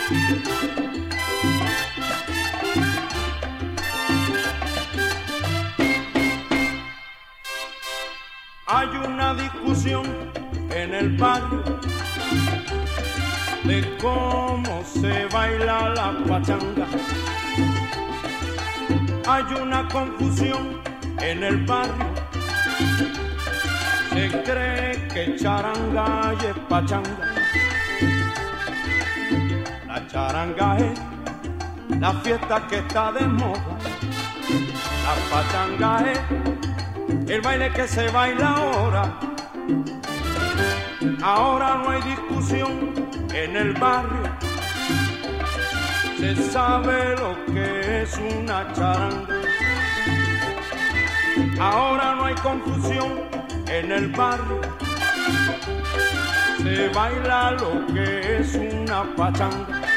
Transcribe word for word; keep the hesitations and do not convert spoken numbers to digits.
Hay una discusión en el barrio de cómo se baila la pachanga. Hay una confusión en el barrio, se cree que charanga y es pachanga. La charanga es la fiesta que está de moda, la pachanga es el baile que se baila ahora. Ahora no hay discusión en el barrio, se sabe lo que es una charanga. Ahora no hay confusión en el barrio, se baila lo que es una pachanga.